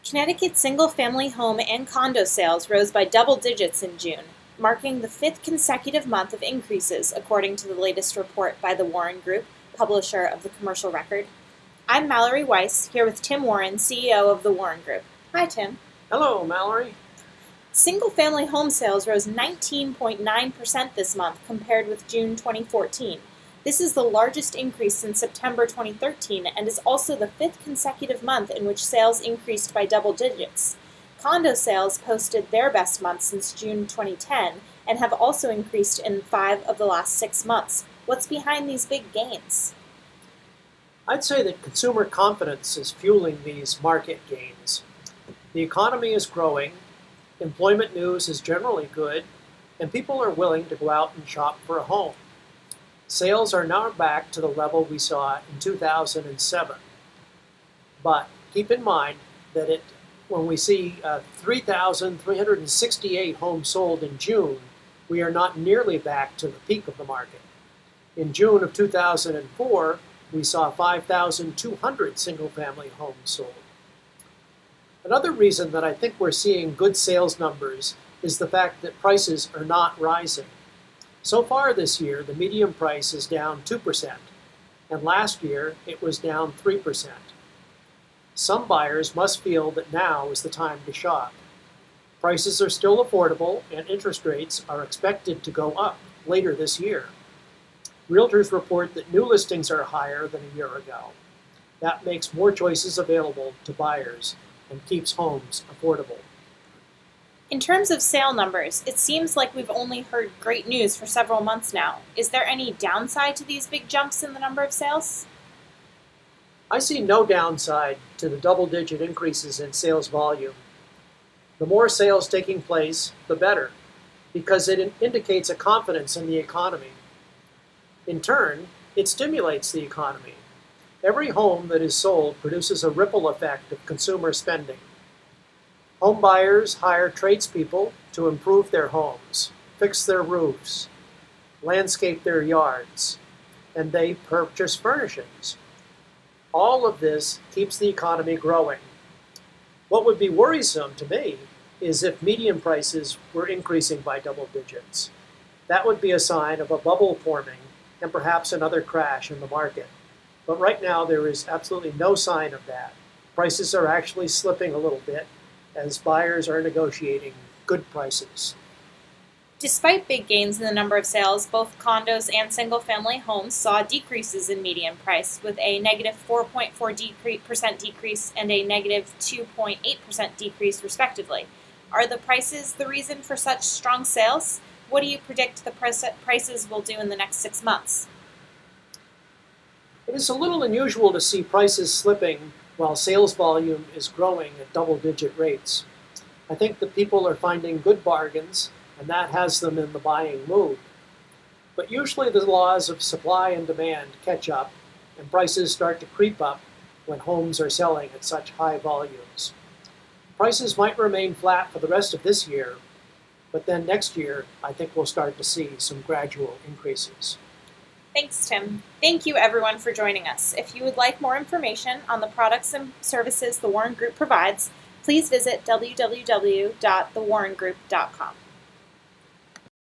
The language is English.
Connecticut's single-family home and condo sales rose by double digits in June, marking the fifth consecutive month of increases, according to the latest report by the Warren Group, publisher of the Commercial Record. I'm Mallory Weiss, here with Tim Warren, CEO of the Warren Group. Hi, Tim. Hello, Mallory. Single-family home sales rose 19.9% this month compared with June 2014. This is the largest increase since September 2013 and is also the fifth consecutive month in which sales increased by double digits. Condo sales posted their best month since June 2010 and have also increased in 5 of the last 6 months. What's behind these big gains? I'd say that consumer confidence is fueling these market gains. The economy is growing, employment news is generally good, and people are willing to go out and shop for a home. Sales are now back to the level we saw in 2007. But keep in mind that when we see 3,368 homes sold in June, we are not nearly back to the peak of the market. In June of 2004, we saw 5,200 single-family homes sold. Another reason that I think we're seeing good sales numbers is the fact that prices are not rising. So far this year, the median price is down 2%, and last year it was down 3%. Some buyers must feel that now is the time to shop. Prices are still affordable, and interest rates are expected to go up later this year. Realtors report that new listings are higher than a year ago. That makes more choices available to buyers and keeps homes affordable. In terms of sale numbers, it seems like we've only heard great news for several months now. Is there any downside to these big jumps in the number of sales? I see no downside to the double-digit increases in sales volume. The more sales taking place, the better, because it indicates a confidence in the economy. In turn, it stimulates the economy. Every home that is sold produces a ripple effect of consumer spending. Home buyers hire tradespeople to improve their homes, fix their roofs, landscape their yards, and they purchase furnishings. All of this keeps the economy growing. What would be worrisome to me is if median prices were increasing by double digits. That would be a sign of a bubble forming and perhaps another crash in the market. But right now there is absolutely no sign of that. Prices are actually slipping a little bit as buyers are negotiating good prices. Despite big gains in the number of sales, both condos and single-family homes saw decreases in median price, with a negative 4.4% decrease and a negative 2.8% decrease, respectively. Are the prices the reason for such strong sales? What do you predict the prices will do in the next 6 months? It is a little unusual to see prices slipping while sales volume is growing at double-digit rates. I think that people are finding good bargains, and that has them in the buying mood. But usually the laws of supply and demand catch up, and prices start to creep up when homes are selling at such high volumes. Prices might remain flat for the rest of this year, but then next year I think we'll start to see some gradual increases. Thanks, Tim. Thank you, everyone, for joining us. If you would like more information on the products and services the Warren Group provides, please visit www.thewarrengroup.com.